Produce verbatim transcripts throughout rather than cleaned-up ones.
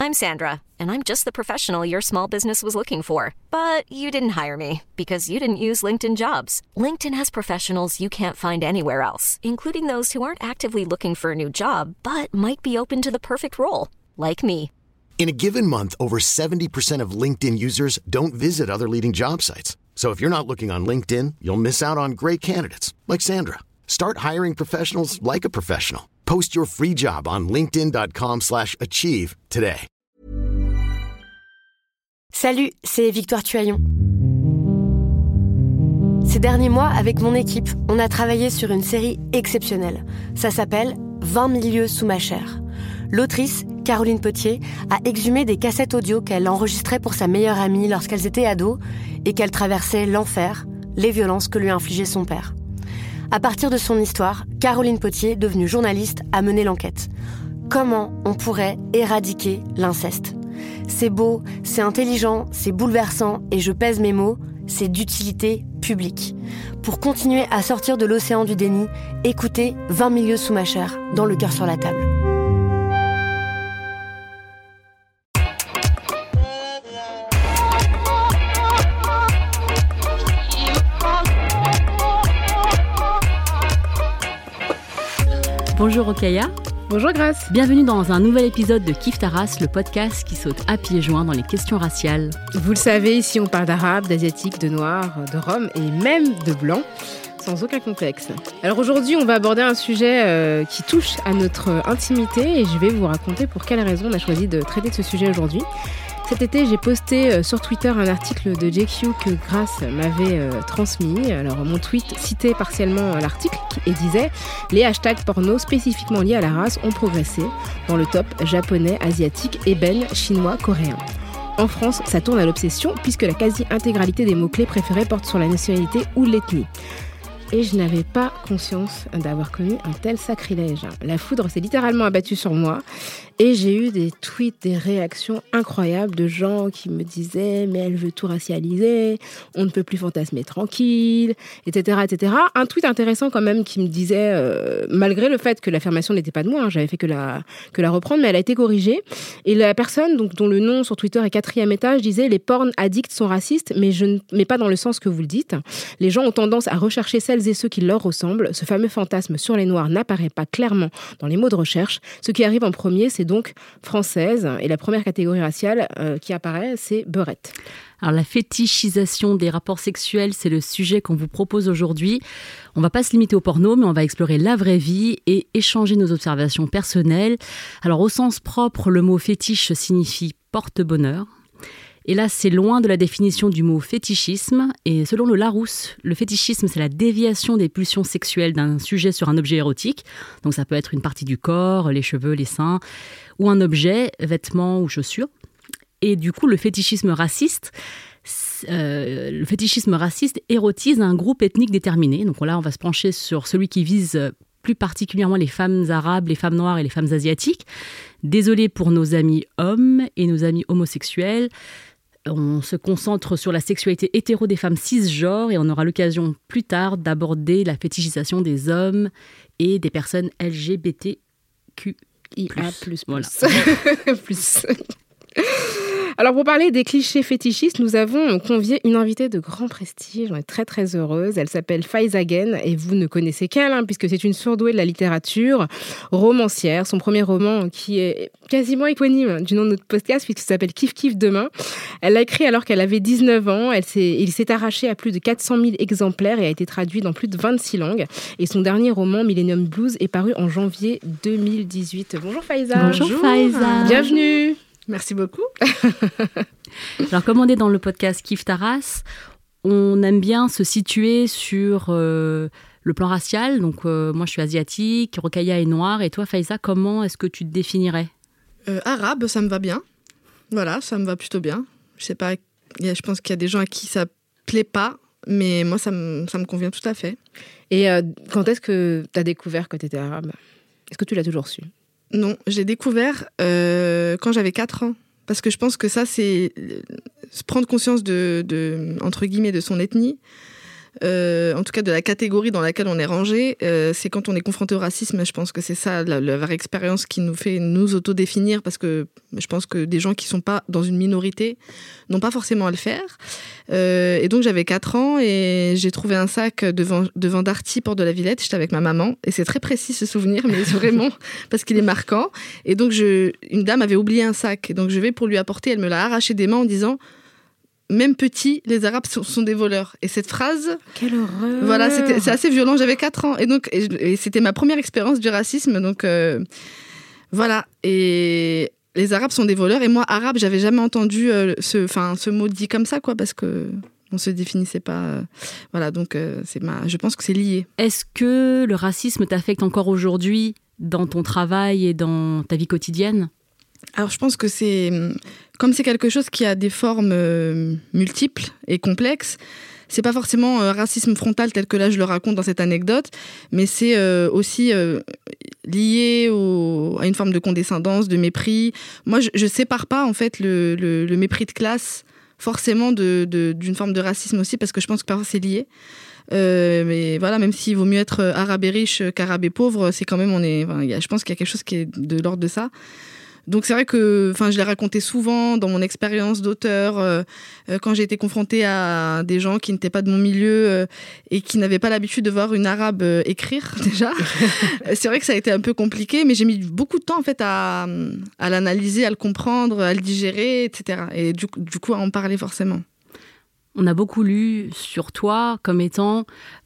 I'm Sandra, and I'm just the professional your small business was looking for. But you didn't hire me because you didn't use LinkedIn Jobs. LinkedIn has professionals you can't find anywhere else, including those who aren't actively looking for a new job, but might be open to the perfect role, like me. In a given month, over seventy percent of LinkedIn users don't visit other leading job sites. So if you're not looking on LinkedIn, you'll miss out on great candidates like Sandra. Start hiring professionals like a professional. Post your free job on linkedin.com slash achieve today. Salut, c'est Victoire Tuaillon. Ces derniers mois, avec mon équipe, on a travaillé sur une série exceptionnelle. Ça s'appelle « vingt mille lieues sous ma chair ». L'autrice, Caroline Potier, a exhumé des cassettes audio qu'elle enregistrait pour sa meilleure amie lorsqu'elles étaient ados et qu'elle traversait l'enfer, les violences que lui infligeait son père. À partir de son histoire, Caroline Potier, devenue journaliste, a mené l'enquête. Comment on pourrait éradiquer l'inceste ? C'est beau, c'est intelligent, c'est bouleversant et je pèse mes mots, c'est d'utilité publique. Pour continuer à sortir de l'océan du déni, écoutez vingt mille lieues sous ma chair, dans Le cœur sur la table. Bonjour Rokhaya. Bonjour Grace. Bienvenue dans un nouvel épisode de Kiffe ta race, le podcast qui saute à pieds joints dans les questions raciales. Vous le savez, ici on parle d'arabe, d'asiatique, de noir, de rome et même de blanc, sans aucun complexe. Alors aujourd'hui, on va aborder un sujet euh, qui touche à notre intimité et je vais vous raconter pour quelle raison on a choisi de traiter de ce sujet aujourd'hui. Cet été, j'ai posté sur Twitter un article de J Q que Grace m'avait euh, transmis. Alors, mon tweet citait partiellement l'article et disait « Les hashtags porno spécifiquement liés à la race ont progressé dans le top japonais, asiatique, ébène, chinois, coréen. » En France, ça tourne à l'obsession puisque la quasi-intégralité des mots-clés préférés portent sur la nationalité ou l'ethnie. Et je n'avais pas conscience d'avoir commis un tel sacrilège. La foudre s'est littéralement abattue sur moi et j'ai eu des tweets, des réactions incroyables de gens qui me disaient « mais elle veut tout racialiser, on ne peut plus fantasmer tranquille, et cetera et cetera » Un tweet intéressant quand même qui me disait, euh, malgré le fait que l'affirmation n'était pas de moi, hein, j'avais fait que la, que la reprendre, mais elle a été corrigée. Et la personne donc, dont le nom sur Twitter est quatrième étage disait « les porn addicts sont racistes, mais, je ne, mais pas dans le sens que vous le dites. Les gens ont tendance à rechercher celles et ceux qui leur ressemblent. Ce fameux fantasme sur les noirs n'apparaît pas clairement dans les mots de recherche. Ce qui arrive en premier, c'est donc française. Et la première catégorie raciale euh, qui apparaît, c'est beurette. » Alors la fétichisation des rapports sexuels, c'est le sujet qu'on vous propose aujourd'hui. On ne va pas se limiter au porno, mais on va explorer la vraie vie et échanger nos observations personnelles. Alors au sens propre, le mot fétiche signifie porte-bonheur. Et là, c'est loin de la définition du mot fétichisme. Et selon le Larousse, le fétichisme, c'est la déviation des pulsions sexuelles d'un sujet sur un objet érotique. Donc ça peut être une partie du corps, les cheveux, les seins, ou un objet, vêtements ou chaussures. Et du coup, le fétichisme raciste, euh, le fétichisme raciste érotise un groupe ethnique déterminé. Donc là, on va se pencher sur celui qui vise plus particulièrement les femmes arabes, les femmes noires et les femmes asiatiques. Désolé pour nos amis hommes et nos amis homosexuels. On se concentre sur la sexualité hétéro des femmes cisgenres et on aura l'occasion plus tard d'aborder la fétichisation des hommes et des personnes L G B T Q I A plus plus. Voilà. plus. Alors, pour parler des clichés fétichistes, nous avons convié une invitée de grand prestige. On est très, très heureuse. Elle s'appelle Faiza Guène et vous ne connaissez qu'elle, hein, puisque c'est une surdouée de la littérature, romancière. Son premier roman, qui est quasiment éponyme du nom de notre podcast, puisqu'il s'appelle Kiff Kiff Demain. Elle l'a écrit alors qu'elle avait dix-neuf ans. Elle s'est, il s'est arraché à plus de quatre cent mille exemplaires et a été traduit dans plus de vingt-six langues. Et son dernier roman, Millennium Blues, est paru en janvier deux mille dix-huit. Bonjour Faiza. Bonjour, Bonjour Faiza. Bienvenue. Merci beaucoup. Alors, comme on est dans le podcast Kiffe ta race, on aime bien se situer sur euh, le plan racial. Donc, euh, moi, je suis asiatique, Rokhaya est noire. Et toi, Faiza, comment est-ce que tu te définirais ? euh, Arabe, ça me va bien. Voilà, ça me va plutôt bien. Je sais pas, y a, je pense qu'il y a des gens à qui ça plaît pas, mais moi, ça me, ça me convient tout à fait. Et euh, quand est-ce que tu as découvert que tu étais arabe ? Est-ce que tu l'as toujours su ? Non, j'ai découvert euh, quand j'avais quatre ans. Parce que je pense que ça, c'est prendre conscience de, de, entre guillemets, de son ethnie. euh, en tout cas de la catégorie dans laquelle on est rangé, euh, c'est quand on est confronté au racisme. Je pense que c'est ça la, la vraie expérience qui nous fait nous autodéfinir, parce que je pense que des gens qui sont pas dans une minorité n'ont pas forcément à le faire. Euh, et donc j'avais quatre ans et j'ai trouvé un sac devant, devant Darty, Porte de la Villette. J'étais avec ma maman et c'est très précis ce souvenir, mais vraiment parce qu'il est marquant. Et donc je, une dame avait oublié un sac, et donc je vais pour lui apporter. Elle me l'a arraché des mains en disant: même petit, les Arabes sont, sont des voleurs. Et cette phrase, quelle horreur. Voilà, c'était, c'est assez violent. J'avais quatre ans et donc et, et c'était ma première expérience du racisme. Donc euh, voilà. Et les Arabes sont des voleurs. Et moi, arabe, j'avais jamais entendu euh, ce, enfin, ce mot dit comme ça, quoi, parce que on se définissait pas. Euh, voilà, donc euh, c'est ma. Je pense que c'est lié. Est-ce que le racisme t'affecte encore aujourd'hui dans ton travail et dans ta vie quotidienne ? Alors je pense que c'est, comme c'est quelque chose qui a des formes euh, multiples et complexes, c'est pas forcément euh, racisme frontal tel que là je le raconte dans cette anecdote, mais c'est euh, aussi euh, lié au, à une forme de condescendance, de mépris. Moi je, je sépare pas en fait le, le, le mépris de classe forcément de, de, d'une forme de racisme aussi, parce que je pense que parfois c'est lié. Euh, mais voilà, même s'il vaut mieux être arabe et riche qu'arabe et pauvre, c'est quand même, on est, enfin, y a, je pense qu'il y a quelque chose qui est de l'ordre de ça. Donc c'est vrai que, enfin, je l'ai raconté souvent dans mon expérience d'auteur, euh, euh, quand j'ai été confrontée à des gens qui n'étaient pas de mon milieu euh, et qui n'avaient pas l'habitude de voir une arabe euh, écrire déjà. C'est vrai que ça a été un peu compliqué, mais j'ai mis beaucoup de temps en fait à, à l'analyser, à le comprendre, à le digérer, et cetera. Et du, du coup à en parler forcément. On a beaucoup lu sur toi comme étant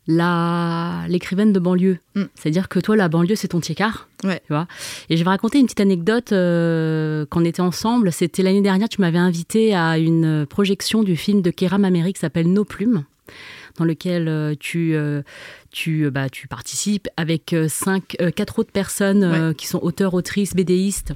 la... l'écrivaine de banlieue. Mm. C'est-à-dire que toi, la banlieue, c'est ton tiécar. Ouais. Tu vois. Et je vais raconter une petite anecdote euh, quand on était ensemble. C'était l'année dernière, tu m'avais invitée à une projection du film de Kéram Ameri qui s'appelle Nos plumes, dans lequel euh, tu, euh, tu, bah, tu participes avec euh, cinq, euh, quatre autres personnes euh, ouais. qui sont auteurs, autrices, bédéistes.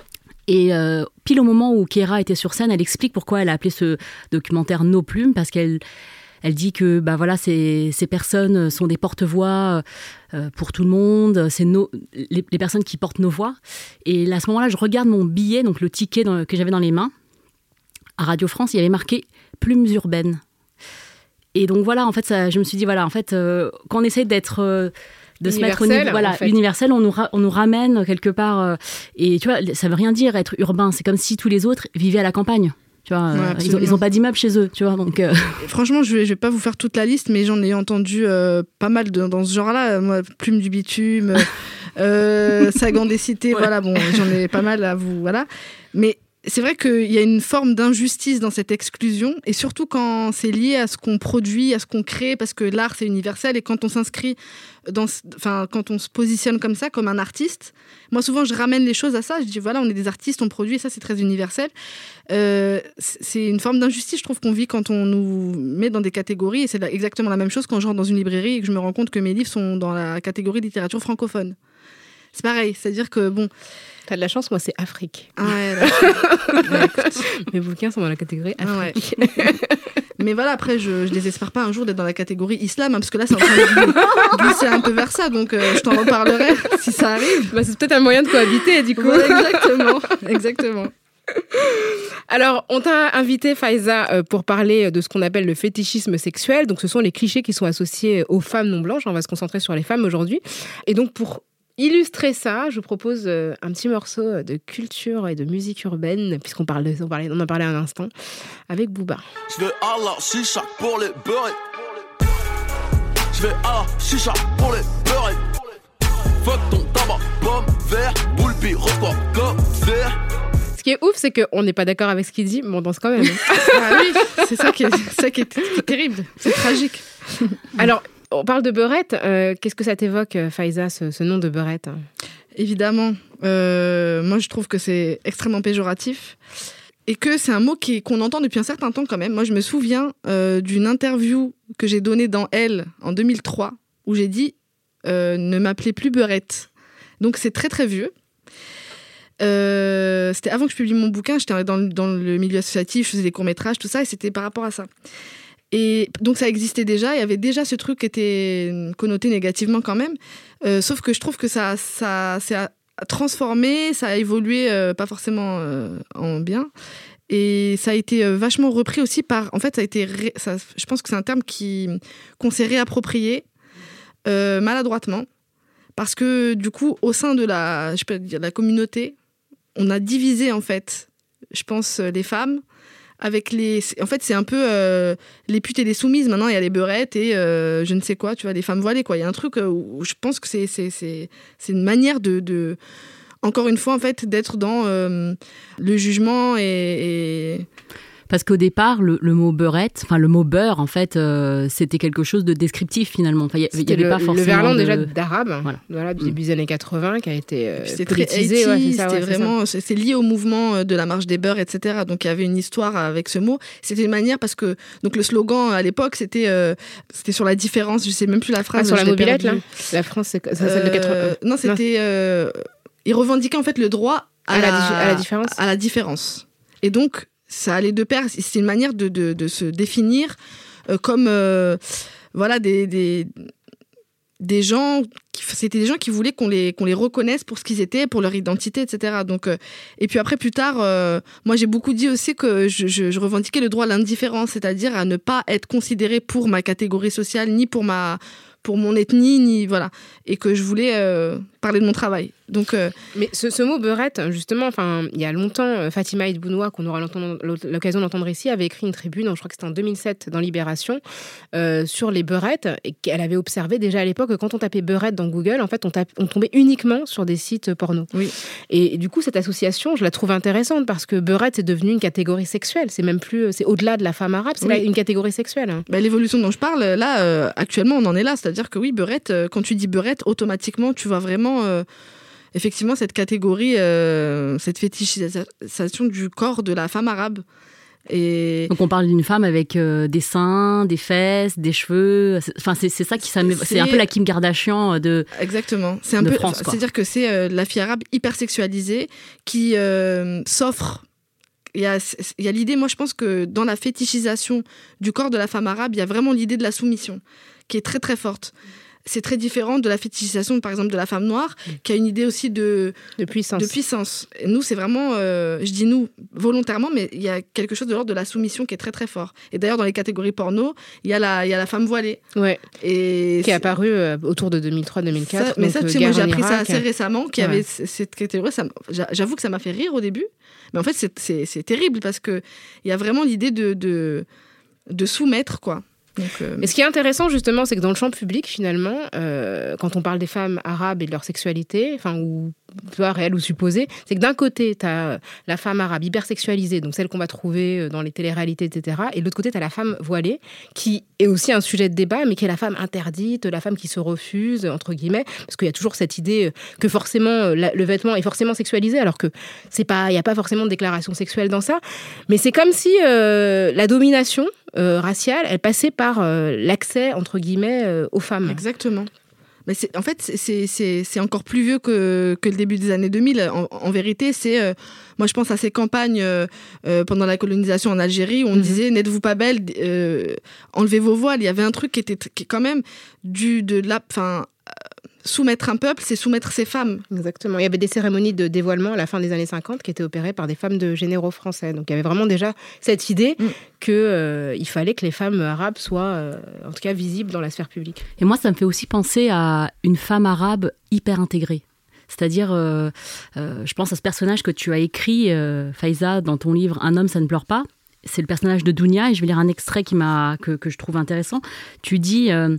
Et euh, pile au moment où Kéra était sur scène, elle explique pourquoi elle a appelé ce documentaire Nos plumes, parce qu'elle elle dit que bah voilà, ces, ces personnes sont des porte-voix euh, pour tout le monde, c'est nos, les, les personnes qui portent nos voix. Et là, à ce moment-là, je regarde mon billet, donc le ticket dans, que j'avais dans les mains. À Radio France, il y avait marqué « Plumes urbaines ». Et donc voilà, en fait, ça, je me suis dit, voilà, en fait, euh, quand on essaie d'être... Euh, de se mettre au niveau, voilà, en fait. Universel, on nous, ra- on nous ramène quelque part. Euh, et tu vois, ça veut rien dire être urbain. C'est comme si tous les autres vivaient à la campagne. Tu vois, ouais, euh, ils, ont, ils ont pas d'immeuble chez eux. Tu vois, donc. Euh... Franchement, je vais, je vais pas vous faire toute la liste, mais j'en ai entendu euh, pas mal de, dans ce genre-là. Moi, Plume du bitume, euh, Sagan des cités. Ouais. Voilà, bon, j'en ai pas mal à vous. Voilà, mais. C'est vrai qu'il y a une forme d'injustice dans cette exclusion, et surtout quand c'est lié à ce qu'on produit, à ce qu'on crée, parce que l'art, c'est universel, et quand on s'inscrit, dans, enfin, quand on se positionne comme ça, comme un artiste, moi, souvent, je ramène les choses à ça. Je dis, voilà, on est des artistes, on produit, et ça, c'est très universel. Euh, c'est une forme d'injustice, je trouve, qu'on vit quand on nous met dans des catégories, et c'est exactement la même chose quand je rentre dans une librairie et que je me rends compte que mes livres sont dans la catégorie littérature francophone. C'est pareil, c'est-à-dire que, bon... T'as de la chance, moi, c'est Afrique. Ah ouais, là, mes bouquins sont dans la catégorie Afrique. Ah ouais. Mais voilà, après, je, je désespère pas un jour d'être dans la catégorie Islam, hein, parce que là, c'est en train de glisser un peu vers ça, donc euh, je t'en reparlerai si ça arrive. Bah, c'est peut-être un moyen de cohabiter, du coup. Ouais, exactement, exactement. Alors, on t'a invité, Faiza, pour parler de ce qu'on appelle le fétichisme sexuel. Donc, ce sont les clichés qui sont associés aux femmes non blanches. On va se concentrer sur les femmes aujourd'hui. Et donc, pour illustrer ça, je vous propose un petit morceau de culture et de musique urbaine, puisqu'on parle de, on, parlait, on en parlait un instant, avec Booba. Je vais à la chicha pour les beurrer. Je vais à la chicha pour les beurrer. Fuck ton tabac, pomme, vert, boule, puis repas, comme vert. Ce qui est ouf, c'est qu'on n'est pas d'accord avec ce qu'il dit, mais on danse quand même. Ah oui, c'est ça qui est, ça qui est, qui est terrible, c'est tragique. Alors, on parle de beurette. Euh, qu'est-ce que ça t'évoque, Faiza, ce, ce nom de beurette ? Évidemment. Euh, moi, je trouve que c'est extrêmement péjoratif et que c'est un mot qui, qu'on entend depuis un certain temps quand même. Moi, je me souviens euh, d'une interview que j'ai donnée dans Elle en deux mille trois où j'ai dit euh, « Ne m'appelez plus beurette ». Donc, c'est très, très vieux. Euh, c'était avant que je publie mon bouquin. J'étais dans, dans le milieu associatif, je faisais des courts-métrages, tout ça, et c'était par rapport à ça. Et donc ça existait déjà, il y avait déjà ce truc qui était connoté négativement quand même, euh, sauf que je trouve que ça, ça s'est transformé, ça a évolué, euh, pas forcément euh, en bien, Et ça a été vachement repris aussi par... En fait, ça a été... Ré... Ça, je pense que c'est un terme qui, qu'on s'est réapproprié euh, maladroitement. Parce que, du coup, au sein de la, je peux dire, la communauté, on a divisé, en fait, je pense, les femmes avec les... En fait, c'est un peu euh, les putes et les soumises. Maintenant, il y a les beurettes et euh, je ne sais quoi, tu vois, les femmes voilées, quoi. Il y a un truc où je pense que c'est, c'est, c'est, c'est une manière de... de encore une fois, en fait, d'être dans euh, le jugement et... et... Parce qu'au départ, le, le mot beurette, enfin le mot beurre, en fait, euh, c'était quelque chose de descriptif finalement. Enfin, il y avait le, pas forcément le verlan de... déjà d'arabe, voilà, voilà du mmh. début des années quatre-vingts, qui a été euh, c'est politisé. Très ouais, c'est ça, c'était ouais, vraiment, c'est, c'est lié au mouvement de la marche des beurs, et cetera. Donc il y avait une histoire avec ce mot. C'était une manière parce que donc le slogan à l'époque c'était euh, c'était sur la différence. Je sais même plus la phrase. Ah, sur la mobilette perdu. là. La France, c'est ça, celle de quatre-vingts. Non, c'était. Euh, ils revendiquaient en fait le droit à, à, la, la, à la différence. À la différence. Et donc ça allait de pair. C'est une manière de, de, de se définir euh, comme euh, voilà des, des, des gens. Qui, c'était des gens qui voulaient qu'on les, qu'on les reconnaisse pour ce qu'ils étaient, pour leur identité, et cetera. Donc, euh, et puis après, plus tard, euh, moi j'ai beaucoup dit aussi que je, je, je revendiquais le droit à l'indifférence, c'est-à-dire à ne pas être considérée pour ma catégorie sociale, ni pour ma... pour mon ethnie, ni voilà, et que je voulais euh, parler de mon travail. Donc, euh... mais ce, ce mot beurette, justement, enfin, il y a longtemps, Fatima Idbounoua, qu'on aura l'occasion d'entendre ici, avait écrit une tribune, je crois que c'était en deux mille sept, dans Libération, euh, sur les beurettes, et qu'elle avait observé déjà à l'époque que quand on tapait beurette dans Google, en fait, on, tape, on tombait uniquement sur des sites porno. Oui. Et, et du coup, cette association, je la trouve intéressante parce que beurette, c'est devenu une catégorie sexuelle. C'est même plus, c'est au-delà de la femme arabe, c'est oui. là, une catégorie sexuelle. Hein. Bah, l'évolution dont je parle, là, euh, actuellement, on en est là. C'est-à-dire que oui, beurette, euh, quand tu dis beurette, automatiquement, tu vois vraiment... Euh, effectivement, cette catégorie, euh, cette fétichisation du corps de la femme arabe. Et... Donc on parle d'une femme avec euh, des seins, des fesses, des cheveux. Enfin, c'est, c'est ça qui ça, c'est... c'est un peu la Kim Kardashian de exactement. C'est un de peu, France. Quoi. C'est-à-dire que c'est euh, la fille arabe hyper sexualisée qui euh, s'offre. Il y a, il y a l'idée, moi je pense que dans la fétichisation du corps de la femme arabe, il y a vraiment l'idée de la soumission qui est très très forte. C'est très différent de la fétichisation, par exemple, de la femme noire, mmh. qui a une idée aussi de, de puissance. De puissance. Et nous, c'est vraiment, euh, je dis nous, volontairement, mais il y a quelque chose de l'ordre de la soumission qui est très, très fort. Et d'ailleurs, dans les catégories porno, il y a la, il y a la femme voilée. Ouais. Et qui est apparue euh, autour de deux mille trois deux mille quatre. Ça, mais donc, ça, tu sais, moi, j'ai appris ça assez récemment, qu'il y ouais. avait cette catégorie. Ça, j'avoue que ça m'a fait rire au début. Mais en fait, c'est, c'est, c'est terrible parce qu'il y a vraiment l'idée de, de, de soumettre, quoi. Donc, euh... Et ce qui est intéressant justement, c'est que dans le champ public, finalement, euh, quand on parle des femmes arabes et de leur sexualité, enfin, ou soit réelle ou supposée, c'est que d'un côté, tu as la femme arabe hypersexualisée, donc celle qu'on va trouver dans les téléréalités, et cetera. Et de l'autre côté, tu as la femme voilée, qui est aussi un sujet de débat, mais qui est la femme interdite, la femme qui se refuse, entre guillemets, parce qu'il y a toujours cette idée que forcément, la, le vêtement est forcément sexualisé, alors que c'est pas, il n'y a pas forcément de déclaration sexuelle dans ça. Mais c'est comme si euh, la domination euh, raciale, elle passait par euh, l'accès, entre guillemets, euh, aux femmes. Exactement. Mais c'est, en fait, c'est, c'est, c'est encore plus vieux que, que le début des années deux mille. En, en vérité, c'est... Euh, moi, je pense à ces campagnes euh, euh, pendant la colonisation en Algérie où on mmh. disait « N'êtes-vous pas belle euh, enlevez vos voiles ». Il y avait un truc qui était qui, quand même du, de la... Enfin, euh, soumettre un peuple, c'est soumettre ses femmes. Exactement. Il y avait des cérémonies de dévoilement à la fin des années cinquante qui étaient opérées par des femmes de généraux français. Donc, il y avait vraiment déjà cette idée mmh. qu'il euh, fallait que les femmes arabes soient, euh, en tout cas, visibles dans la sphère publique. Et moi, ça me fait aussi penser à une femme arabe hyper intégrée. C'est-à-dire, euh, euh, je pense à ce personnage que tu as écrit, euh, Faiza, dans ton livre « Un homme, ça ne pleure pas ». C'est le personnage de Dounia, et je vais lire un extrait qui m'a, que, que je trouve intéressant. Tu dis... Euh,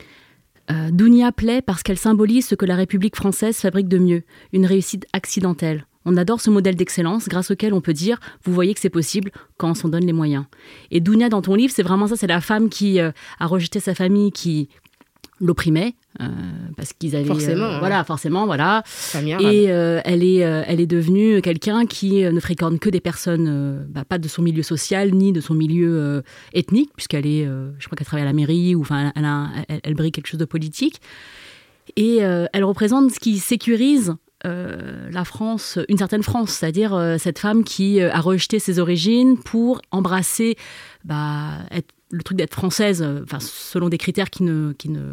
Euh, Dounia plaît parce qu'elle symbolise ce que la République française fabrique de mieux, une réussite accidentelle. On adore ce modèle d'excellence grâce auquel on peut dire « vous voyez que c'est possible quand on s'en donne les moyens ». Et Dounia, dans ton livre, c'est vraiment ça, c'est la femme qui euh, a rejeté sa famille, qui l'opprimait, euh, parce qu'ils avaient... Forcément. Euh, hein. Voilà, forcément, voilà. Et euh, elle, est, euh, elle est devenue quelqu'un qui euh, ne fréquente que des personnes, euh, bah, pas de son milieu social, ni de son milieu euh, ethnique, puisqu'elle est, euh, je crois qu'elle travaille à la mairie, ou enfin, elle, a, elle, elle brille quelque chose de politique. Et euh, elle représente ce qui sécurise euh, la France, une certaine France, c'est-à-dire euh, cette femme qui euh, a rejeté ses origines pour embrasser bah, être, le truc d'être française, euh, selon des critères qui ne... Qui ne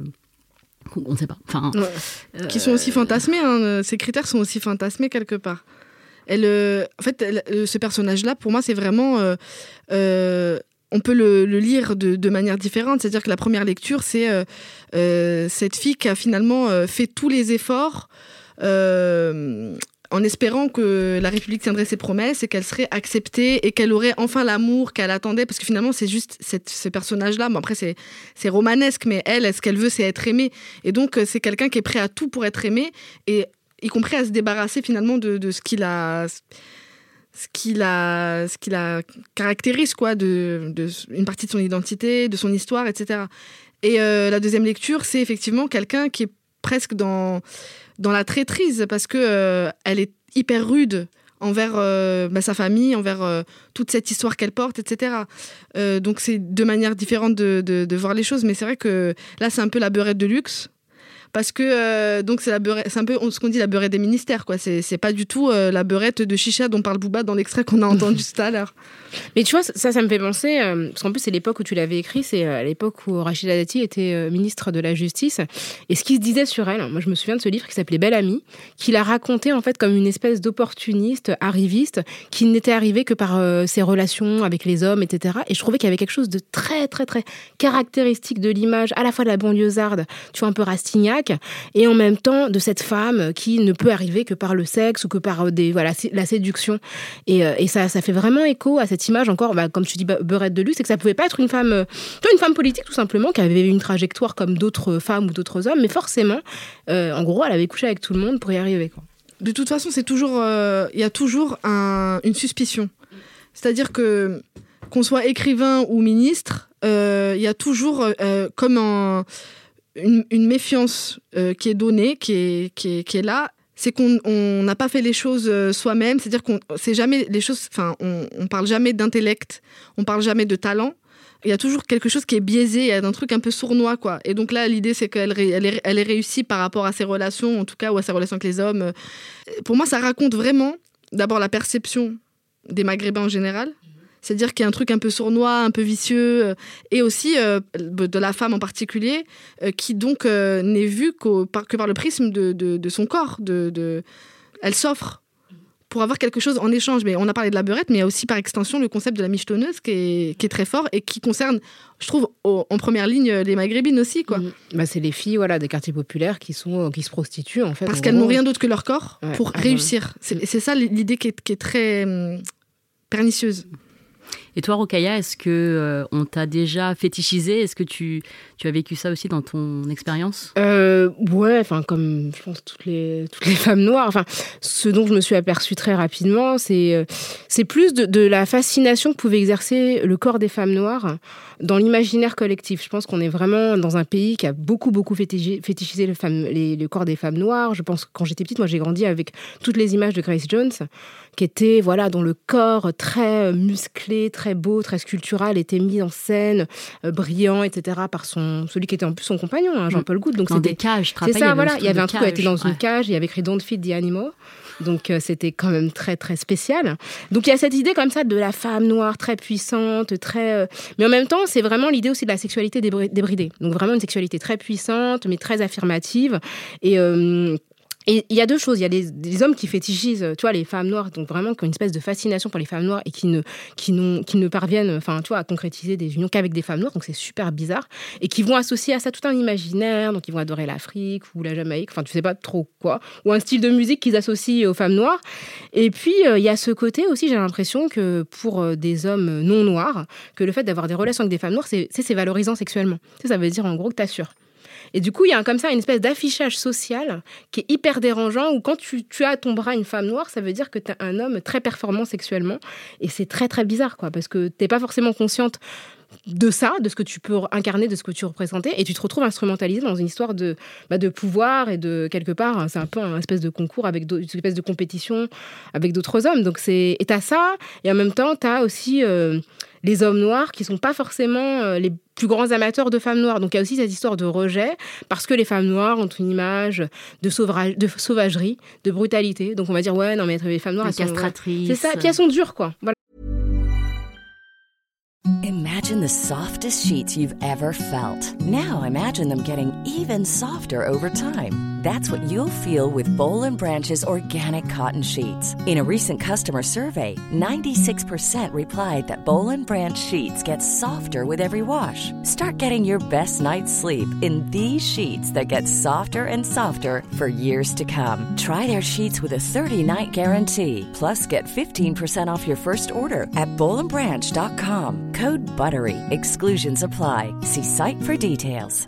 on ne sait pas. Enfin, ouais. euh, qui sont aussi fantasmés. Hein. Ces critères sont aussi fantasmés quelque part. Elle, euh, en fait, elle, ce personnage-là, pour moi, c'est vraiment... Euh, euh, on peut le, le lire de, de manière différente. C'est-à-dire que la première lecture, c'est euh, euh, cette fille qui a finalement euh, fait tous les efforts euh, en espérant que la République tiendrait ses promesses et qu'elle serait acceptée et qu'elle aurait enfin l'amour qu'elle attendait. Parce que finalement, c'est juste cette, ce personnage-là. Bon, après, c'est, c'est romanesque, mais elle, ce qu'elle veut, c'est être aimée. Et donc, c'est quelqu'un qui est prêt à tout pour être aimé, et y compris à se débarrasser finalement de, de ce qu'il a... ce qui la, ce qui la caractérise, quoi, de, de une partie de son identité, de son histoire, et cetera. Et euh, la deuxième lecture, c'est effectivement quelqu'un qui est presque dans, dans la traîtrise, parce que euh, elle est hyper rude envers euh, bah, sa famille, envers euh, toute cette histoire qu'elle porte, et cetera. Euh, donc c'est deux manières différentes de, de, de voir les choses, mais c'est vrai que là, c'est un peu la beurette de luxe. Parce que euh, donc c'est, la beurette, c'est un peu ce qu'on dit la beurette des ministères, quoi. C'est, c'est pas du tout euh, la beurette de chicha dont parle Booba dans l'extrait qu'on a entendu tout à l'heure. Mais tu vois, ça, ça me fait penser, euh, parce qu'en plus c'est l'époque où tu l'avais écrit, c'est à l'époque où Rachida Dati était euh, ministre de la Justice. Et ce qui se disait sur elle, moi je me souviens de ce livre qui s'appelait Belle Amie, qui la racontait en fait comme une espèce d'opportuniste, arriviste, qui n'était arrivée que par euh, ses relations avec les hommes, et cetera. Et je trouvais qu'il y avait quelque chose de très très très caractéristique de l'image, à la fois de la banlieusarde, tu vois, un peu Rastignac, et en même temps de cette femme qui ne peut arriver que par le sexe ou que par des, voilà, la séduction. Et, et ça, ça fait vraiment écho à cette image encore, bah, comme tu dis, beurette de luxe, c'est que ça pouvait pas être une femme, une femme politique tout simplement, qui avait une trajectoire comme d'autres femmes ou d'autres hommes, mais forcément, euh, en gros, elle avait couché avec tout le monde pour y arriver, quoi. De toute façon, c'est toujours, il euh, y a toujours un, une suspicion. C'est-à-dire que qu'on soit écrivain ou ministre, il euh, y a toujours euh, comme un Une, une méfiance euh, qui est donnée, qui est, qui est, qui est là, c'est qu'on n'a pas fait les choses euh, soi-même, c'est-à-dire qu'on c'est jamais les choses, enfin, on, on parle jamais d'intellect, on parle jamais de talent. Il y a toujours quelque chose qui est biaisé, il y a un truc un peu sournois, quoi. Et donc là, l'idée, c'est qu'elle elle est, elle est réussie par rapport à ses relations, en tout cas, ou à ses relations avec les hommes. Pour moi, ça raconte vraiment, d'abord, la perception des Maghrébins en général. C'est-à-dire qu'il y a un truc un peu sournois, un peu vicieux, euh, et aussi euh, de la femme en particulier, euh, qui donc euh, n'est vue qu'au, par, que par le prisme de, de, de son corps. De, de... Elle s'offre pour avoir quelque chose en échange. Mais on a parlé de la beurette, mais il y a aussi par extension le concept de la michetonneuse qui est, qui est très fort et qui concerne, je trouve, au, en première ligne les maghrébines aussi, quoi. Mmh. Bah, c'est les filles, voilà, des quartiers populaires qui, sont, qui se prostituent, en fait. Parce en qu'elles gros. n'ont rien d'autre que leur corps ouais. pour ah, réussir. Ouais. C'est, c'est ça l'idée qui est, qui est très hum, pernicieuse. Et toi, Rokhaya, est-ce que euh, on t'a déjà fétichisé ? Est-ce que tu, tu as vécu ça aussi dans ton expérience ? euh, Ouais, enfin comme je pense toutes les toutes les femmes noires. Enfin, ce dont je me suis aperçue très rapidement, c'est euh, c'est plus de, de la fascination que pouvait exercer le corps des femmes noires dans l'imaginaire collectif. Je pense qu'on est vraiment dans un pays qui a beaucoup beaucoup fétichisé, fétichisé le, femme, les, le corps des femmes noires. Je pense que quand j'étais petite, moi j'ai grandi avec toutes les images de Grace Jones, qui était voilà dont le corps très musclé, très beau, très sculptural était mis en scène, euh, brillant, et cetera par son celui qui était en plus son compagnon, hein, Jean-Paul Goude. Donc dans c'était des cages. C'est ça, voilà. Il y avait un truc où elle était dans ouais. une cage, il y avait écrit Don't Feed the Animal. Donc euh, c'était quand même très très spécial. Donc il y a cette idée comme ça de la femme noire très puissante, très. Euh... Mais en même temps, c'est vraiment l'idée aussi de la sexualité débridée. Donc vraiment une sexualité très puissante, mais très affirmative. Et euh... Et il y a deux choses, il y a des, des hommes qui fétichisent, tu vois, les femmes noires, donc vraiment qui ont une espèce de fascination pour les femmes noires et qui ne, qui n'ont, qui ne parviennent, enfin, tu vois, à concrétiser des unions qu'avec des femmes noires, donc c'est super bizarre, et qui vont associer à ça tout un imaginaire, donc ils vont adorer l'Afrique ou la Jamaïque, enfin, tu sais pas trop quoi, ou un style de musique qu'ils associent aux femmes noires. Et puis, il euh, y a ce côté aussi, j'ai l'impression que pour euh, des hommes non noirs, que le fait d'avoir des relations avec des femmes noires, c'est, c'est, c'est valorisant sexuellement. Tu sais, ça veut dire en gros que t'assures. Et du coup, il y a comme ça une espèce d'affichage social qui est hyper dérangeant, où quand tu, tu as à ton bras une femme noire, ça veut dire que tu as un homme très performant sexuellement. Et c'est très, très bizarre, quoi, parce que tu n'es pas forcément consciente de ça, de ce que tu peux incarner, de ce que tu représentais, et tu te retrouves instrumentalisé dans une histoire de, bah, de pouvoir et de, quelque part, c'est un peu un espèce de concours, avec une espèce de compétition avec d'autres hommes. Donc c'est, et tu as ça, et en même temps, tu as aussi euh, les hommes noirs qui ne sont pas forcément euh, les plus grands amateurs de femmes noires. Donc il y a aussi cette histoire de rejet, parce que les femmes noires ont une image de, sauvage, de sauvagerie, de brutalité. Donc on va dire, ouais, non, mais les femmes noires, elles sont... castratrices. Ouais, c'est ça, puis elles sont dures, quoi. Voilà. Imagine the softest sheets you've ever felt. Now imagine them getting even softer over time. That's what you'll feel with Boll and Branch's organic cotton sheets. In a recent customer survey, ninety-six percent replied that Boll and Branch sheets get softer with every wash. Start getting your best night's sleep in these sheets that get softer and softer for years to come. Try their sheets with a thirty-night guarantee. Plus, get fifteen percent off your first order at boll and branch dot com. Code BUTTERY. Exclusions apply. See site for details.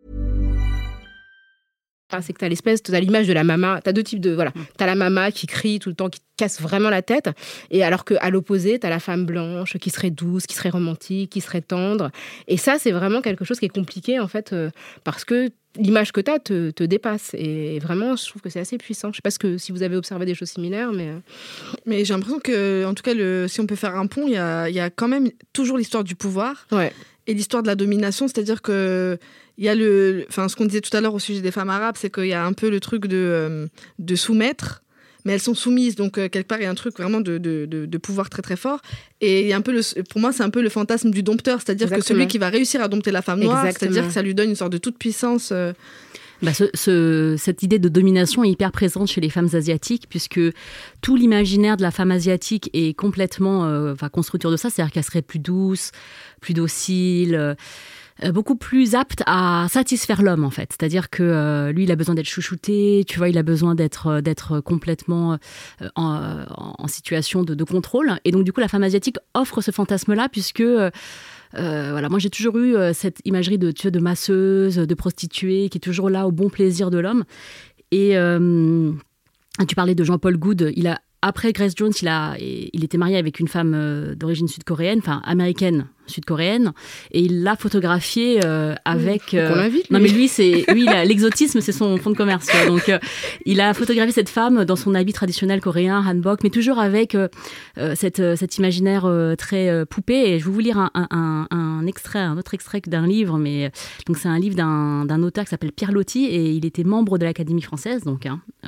C'est que t'as l'espèce, t'as l'image de la mama, t'as deux types de, voilà, t'as la mama qui crie tout le temps, qui te casse vraiment la tête, et alors qu'à l'opposé, t'as la femme blanche qui serait douce, qui serait romantique, qui serait tendre, et ça, c'est vraiment quelque chose qui est compliqué, en fait, euh, parce que l'image que t'as te, te dépasse, et vraiment, je trouve que c'est assez puissant. Je sais pas ce que, si vous avez observé des choses similaires, mais... Mais j'ai l'impression que, en tout cas, le, si on peut faire un pont, il y a, y a quand même toujours l'histoire du pouvoir, ouais. Et l'histoire de la domination, c'est-à-dire que il y a le, enfin, ce qu'on disait tout à l'heure au sujet des femmes arabes, c'est qu'il y a un peu le truc de, euh, de soumettre, mais elles sont soumises, donc euh, quelque part il y a un truc vraiment de, de, de, de pouvoir très très fort. Et il y a un peu le, pour moi c'est un peu le fantasme du dompteur, c'est-à-dire Exactement. Que celui qui va réussir à dompter la femme noire, Exactement. C'est-à-dire que ça lui donne une sorte de toute puissance. Euh... Bah ce, ce, cette idée de domination est hyper présente chez les femmes asiatiques, puisque tout l'imaginaire de la femme asiatique est complètement euh, enfin, construit autour de ça, c'est-à-dire qu'elle serait plus douce, plus docile, euh, beaucoup plus apte à satisfaire l'homme, en fait. C'est-à-dire que euh, lui, il a besoin d'être chouchouté, tu vois, il a besoin d'être, d'être complètement euh, en, en situation de, de contrôle. Et donc, du coup, la femme asiatique offre ce fantasme-là, puisque... Euh, Euh, voilà, moi j'ai toujours eu euh, cette imagerie de, tu vois, de masseuse, de prostituée, qui est toujours là au bon plaisir de l'homme. Et euh, tu parlais de Jean-Paul Goud, il a, après Grace Jones, il, a, il était marié avec une femme euh, d'origine sud-coréenne, enfin américaine, sud-coréenne, et il l'a photographiée euh, avec... Euh... On l'invite, lui. Non mais lui, c'est, lui il a, l'exotisme, c'est son fond de commerce. Quoi. Donc euh, il a photographié cette femme dans son habit traditionnel coréen, hanbok, mais toujours avec euh, cette, cet imaginaire euh, très euh, poupée. Et je vais vous lire un, un, un extrait, un autre extrait d'un livre, mais donc c'est un livre d'un, d'un auteur qui s'appelle Pierre Loti, et il était membre de l'Académie française, donc... Hein, euh...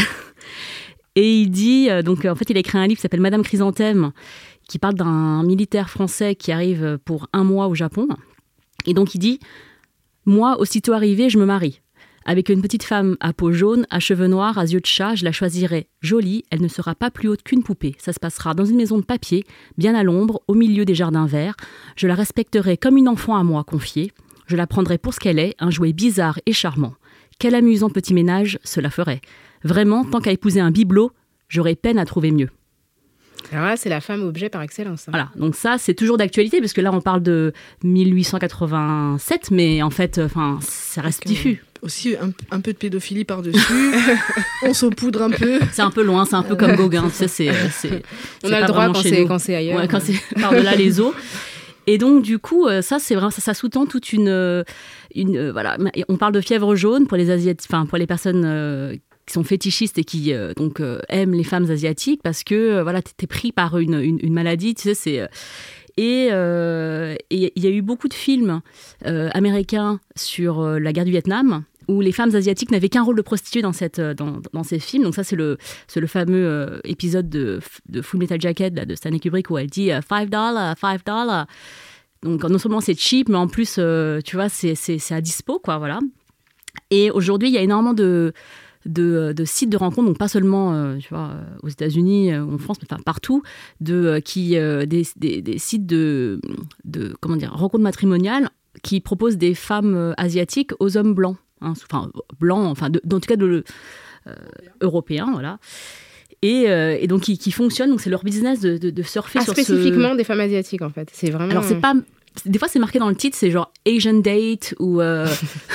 Et il dit, donc en fait, il a écrit un livre qui s'appelle Madame Chrysanthème, qui parle d'un militaire français qui arrive pour un mois au Japon. Et donc il dit, moi, aussitôt arrivé, je me marie. Avec une petite femme à peau jaune, à cheveux noirs, à yeux de chat, je la choisirai jolie, elle ne sera pas plus haute qu'une poupée. Ça se passera dans une maison de papier, bien à l'ombre, au milieu des jardins verts. Je la respecterai comme une enfant à moi confiée. Je la prendrai pour ce qu'elle est, un jouet bizarre et charmant. Quel amusant petit ménage cela ferait. Vraiment, tant qu'à épouser un bibelot, j'aurais peine à trouver mieux. Alors là, c'est la femme objet par excellence. Hein. Voilà, donc ça, c'est toujours d'actualité, parce que là, on parle de dix-huit cent quatre-vingt-sept, mais en fait, enfin, ça reste diffus. Aussi, un, un peu de pédophilie par-dessus, on saupoudre un peu. C'est un peu loin, c'est un peu comme Gauguin, tu sais, c'est, c'est, on c'est a le droit quand c'est, quand c'est ailleurs. Ouais, quand c'est par-delà les eaux. Et donc, du coup, ça, c'est vraiment, ça, ça sous-tend toute une, une, voilà, on parle de fièvre jaune pour les Asiatiques, enfin, pour les personnes euh, qui sont fétichistes et qui euh, donc euh, aiment les femmes asiatiques, parce que euh, voilà, t'es pris par une, une, une maladie, tu sais, c'est euh, et il euh, y a eu beaucoup de films euh, américains sur euh, la guerre du Vietnam, où les femmes asiatiques n'avaient qu'un rôle de prostituée dans, cette, dans, dans ces films. Donc ça, c'est le, c'est le fameux euh, épisode de, de Full Metal Jacket là, de Stanley Kubrick, où elle dit « five dollars, five dollars ». Donc non seulement c'est cheap, mais en plus, euh, tu vois, c'est, c'est, c'est à dispo, quoi, voilà. Et aujourd'hui, il y a énormément de... De, de sites de rencontres, donc pas seulement euh, tu vois, aux États-Unis ou en France, mais enfin partout, de, euh, qui, euh, des, des, des sites de, de comment dire, rencontres matrimoniales qui proposent des femmes euh, asiatiques aux hommes blancs, hein, enfin blancs, enfin de, en tout cas de, euh, européens, voilà. Et, euh, et donc qui, qui fonctionnent, donc c'est leur business de, de, de surfer ah, sur spécifiquement ce... des femmes asiatiques en fait. C'est vraiment. Alors c'est pas, des fois c'est marqué dans le titre, c'est genre Asian Date ou euh...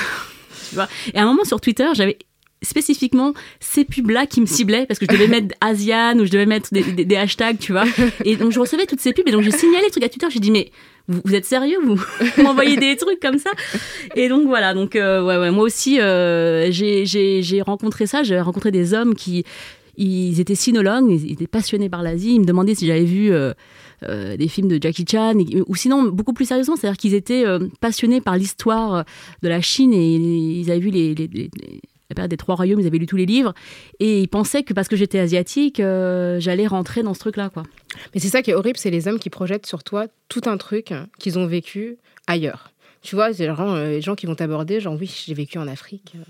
tu vois. Et à un moment sur Twitter, j'avais spécifiquement ces pubs-là qui me ciblaient, parce que je devais mettre Asian ou je devais mettre des, des, des hashtags, tu vois. Et donc je recevais toutes ces pubs et donc j'ai signalé le truc à Twitter. J'ai dit mais vous, vous êtes sérieux, vous m'envoyez des trucs comme ça? Et donc voilà, donc euh, ouais ouais, moi aussi euh, j'ai j'ai j'ai rencontré ça. J'ai rencontré des hommes qui ils étaient sinologues, ils étaient passionnés par l'Asie. Ils me demandaient si j'avais vu euh, euh, des films de Jackie Chan, et, ou sinon beaucoup plus sérieusement, c'est-à-dire qu'ils étaient euh, passionnés par l'histoire de la Chine et ils avaient vu les, les, les, les la période des Trois Royaumes, ils avaient lu tous les livres et ils pensaient que parce que j'étais asiatique, euh, j'allais rentrer dans ce truc-là, quoi. Mais c'est ça qui est horrible, c'est les hommes qui projettent sur toi tout un truc qu'ils ont vécu ailleurs. Tu vois, c'est genre euh, les gens qui vont t'aborder, genre oui, j'ai vécu en Afrique.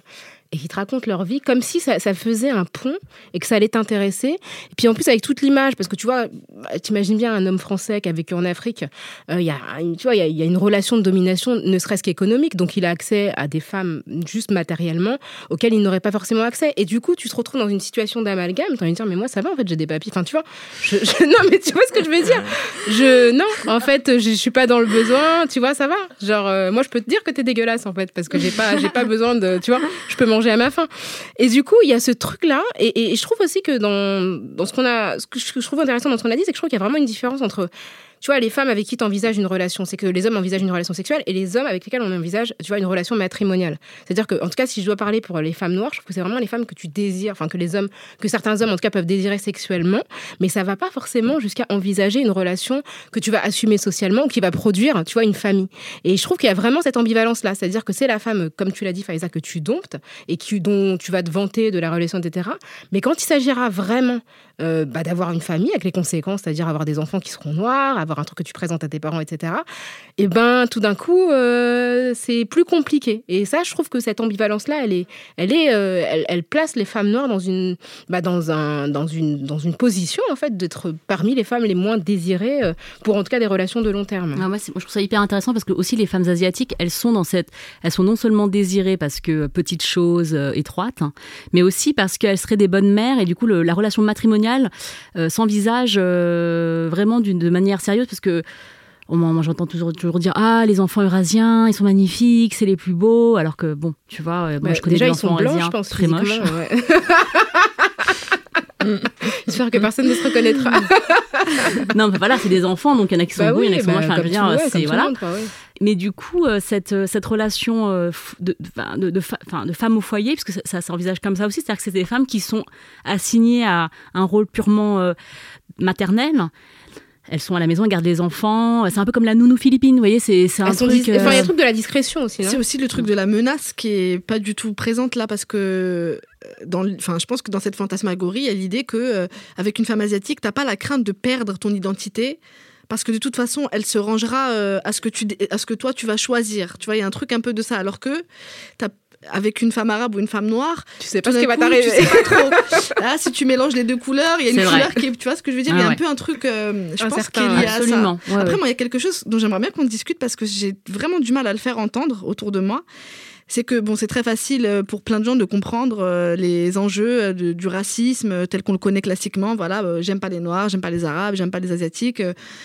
et qui te racontent leur vie comme si ça, ça faisait un pont et que ça allait t'intéresser. Et puis en plus avec toute l'image, parce que tu vois, t'imagines bien un homme français qui a vécu en Afrique, euh, y a, tu vois, il y a, y a une relation de domination, ne serait-ce qu'économique, donc il a accès à des femmes juste matériellement auxquelles il n'aurait pas forcément accès. Et du coup, tu te retrouves dans une situation d'amalgame, tu as envie de dire, mais moi ça va en fait, j'ai des papiers. Enfin, tu vois, je, je, non mais tu vois ce que je veux dire. Je, non, en fait, je, je suis pas dans le besoin, tu vois, ça va. Genre, euh, moi je peux te dire que t'es dégueulasse en fait, parce que j'ai pas, j'ai pas besoin de, tu vois, je peux manger à ma faim. Et du coup, il y a ce truc-là, et, et je trouve aussi que dans, dans ce qu'on a, ce que je trouve intéressant dans ce qu'on a dit, c'est que je trouve qu'il y a vraiment une différence entre, tu vois, les femmes avec qui tu envisages une relation, c'est que les hommes envisagent une relation sexuelle, et les hommes avec lesquels on envisage, tu vois, une relation matrimoniale. C'est-à-dire que, en tout cas, si je dois parler pour les femmes noires, je trouve que c'est vraiment les femmes que tu désires, enfin que les hommes, que certains hommes en tout cas peuvent désirer sexuellement, mais ça va pas forcément jusqu'à envisager une relation que tu vas assumer socialement ou qui va produire, tu vois, une famille. Et je trouve qu'il y a vraiment cette ambivalence-là, c'est-à-dire que c'est la femme, comme tu l'as dit, Faiza, que tu domptes et qui, dont tu vas te vanter de la relation, et cetera. Mais quand il s'agira vraiment euh, bah, d'avoir une famille avec les conséquences, c'est-à-dire avoir des enfants qui seront noirs, avoir un truc que tu présentes à tes parents, et cetera, et ben tout d'un coup, euh, c'est plus compliqué. Et ça, je trouve que cette ambivalence-là, elle est, elle est, euh, elle, elle place les femmes noires dans une, bah, dans un, dans une, dans une position en fait d'être parmi les femmes les moins désirées euh, pour en tout cas des relations de long terme. Ah, moi, c'est, moi, je trouve ça hyper intéressant parce que aussi les femmes asiatiques, elles sont dans cette, elles sont non seulement désirées parce que petites choses euh, étroites, hein, mais aussi parce qu'elles seraient des bonnes mères et du coup le, la relation matrimoniale euh, s'envisage euh, vraiment d'une de manière sérieuse parce que moi, j'entends toujours, toujours dire « Ah, les enfants eurasiens, ils sont magnifiques, c'est les plus beaux. » Alors que, bon, tu vois, moi, ouais, je connais déjà, des ils enfants sont blancs, eurasiens je pense, très moches. Ouais. J'espère que personne ne se reconnaîtra. Non, bah, voilà, c'est des enfants, donc il y en a qui sont bah beaux, il y en a qui sont bah, moches. Enfin, je veux dire, ouais, c'est voilà. Monde, quoi, ouais. Mais du coup, cette, cette relation de, de, de, de, de femme au foyer, parce que ça, ça s'envisage comme ça aussi, c'est-à-dire que c'est des femmes qui sont assignées à un rôle purement euh, maternel. Elles sont à la maison, elles gardent les enfants. C'est un peu comme la nounou philippine, vous voyez, c'est, c'est un truc... Dis... Euh... Enfin, il y a le truc de la discrétion aussi, non ? C'est aussi le truc de la menace qui est pas du tout présente là, parce que dans, enfin, je pense que dans cette fantasmagorie, il y a l'idée que euh, avec une femme asiatique, t'as pas la crainte de perdre ton identité, parce que de toute façon, elle se rangera euh, à ce que tu, à ce que toi tu vas choisir. Tu vois, il y a un truc un peu de ça, alors que t'as avec une femme arabe ou une femme noire, tu sais pas ce qui va t'arriver. Tu sais pas trop. Là, si tu mélanges les deux couleurs, il y a une c'est couleur vrai. qui est, tu vois ce que je veux dire, ah, il y a ouais. un peu un truc, euh, je un pense certain, qu'il y a absolument. ça. Ouais, Après, ouais. moi, il y a quelque chose dont j'aimerais bien qu'on discute parce que j'ai vraiment du mal à le faire entendre autour de moi. C'est que bon, c'est très facile pour plein de gens de comprendre euh, les enjeux de, du racisme tel qu'on le connaît classiquement. Voilà, euh, j'aime pas les Noirs, j'aime pas les Arabes, j'aime pas les Asiatiques.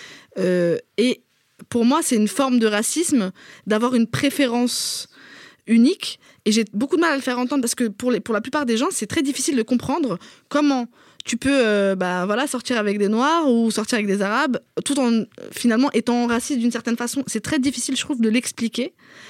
Euh, et pour moi, c'est une forme de racisme d'avoir une préférence unique. Et j'ai beaucoup de mal à le faire entendre parce que pour, les, pour la plupart des gens, c'est très difficile de comprendre comment tu peux euh, bah, voilà, sortir avec des Noirs ou sortir avec des Arabes tout en finalement étant raciste d'une certaine façon. C'est très difficile, je trouve, de l'expliquer.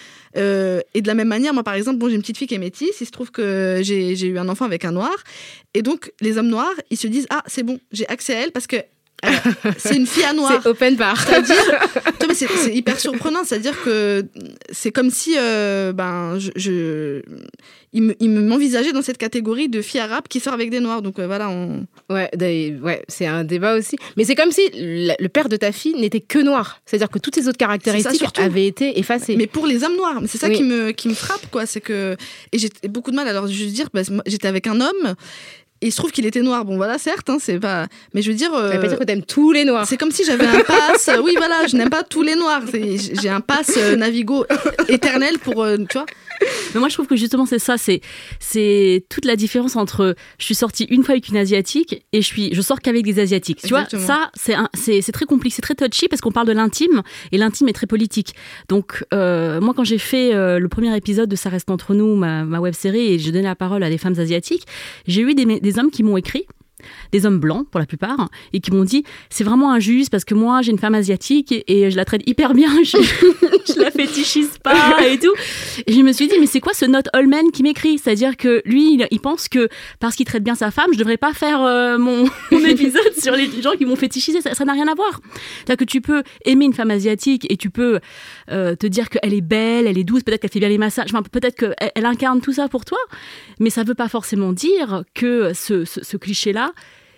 Euh, et de la même manière, moi par exemple, bon, j'ai une petite fille qui est métisse, il se trouve que j'ai, j'ai eu un enfant avec un Noir. Et donc, les hommes noirs, ils se disent « Ah, c'est bon, j'ai accès à elle parce que Alors, c'est une fille à noir. C'est open bar. C'est-à-dire, toi, mais c'est, c'est hyper surprenant. C'est-à-dire que c'est comme si, euh, ben, je, je, il, me, il m'envisageait dans cette catégorie de fille arabe qui sort avec des noirs. Donc euh, voilà, on. Ouais, ouais, c'est un débat aussi. Mais c'est comme si le père de ta fille n'était que noir. C'est-à-dire que toutes ses autres caractéristiques avaient été effacées. Mais pour les hommes noirs, c'est ça oui. qui me qui me frappe, quoi. C'est que et j'ai beaucoup de mal. Alors je veux dire, bah, j'étais avec un homme. Et il se trouve qu'il était noir. Bon, voilà, certes, hein, c'est pas. Mais je veux dire. Euh... Ça veut pas dire que t'aimes tous les noirs. C'est comme si j'avais un pass. Oui, voilà, je n'aime pas tous les noirs. C'est... J'ai un pass euh, Navigo éternel pour. Euh, tu vois. Mais moi, je trouve que justement, c'est ça. C'est, c'est toute la différence entre. Je suis sortie une fois avec une Asiatique et je, suis, je sors qu'avec des Asiatiques. Tu Exactement. vois, ça, c'est, un, c'est, c'est très compliqué, c'est très touchy parce qu'on parle de l'intime et l'intime est très politique. Donc, euh, moi, quand j'ai fait euh, le premier épisode de Ça reste entre nous, ma, ma web série, et je donnais la parole à des femmes asiatiques, j'ai eu des, des hommes qui m'ont écrit, des hommes blancs pour la plupart, et qui m'ont dit c'est vraiment injuste parce que moi j'ai une femme asiatique et, et je la traite hyper bien, je, je la fétichise pas et tout. Et je me suis dit mais c'est quoi ce not all men qui m'écrit, c'est-à-dire que lui il, il pense que parce qu'il traite bien sa femme je devrais pas faire euh, mon, mon épisode sur les gens qui m'ont fétichisé, ça, ça n'a rien à voir. C'est-à-dire que tu peux aimer une femme asiatique et tu peux euh, te dire qu'elle est belle, elle est douce, peut-être qu'elle fait bien les massages, enfin, peut-être qu'elle elle incarne tout ça pour toi, mais ça veut pas forcément dire que ce, ce, ce cliché-là